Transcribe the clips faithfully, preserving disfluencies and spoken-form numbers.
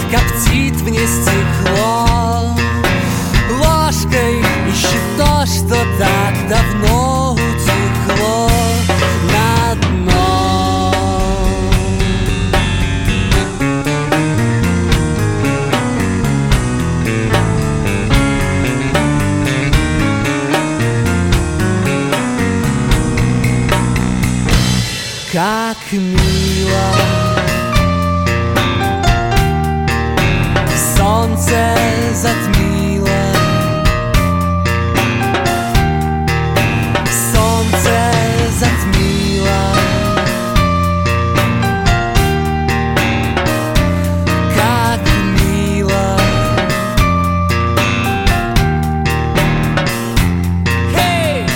коптит вне стекло. Ложкой ищет то, что так давно утекло на дно. Как мило солнце затмило, солнце затмило. Как мило. Hey!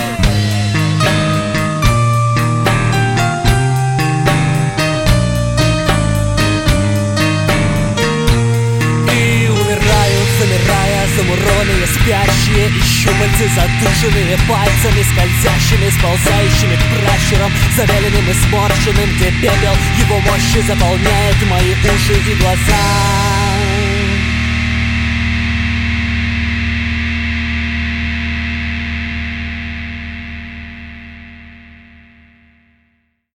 Замирая, замурованные, спящие, и щупальцы, задушенные пальцами, скользящими, сползающими к пращурам, завяленным и сморщенным, где пепел его мощи заполняет мои уши и глаза.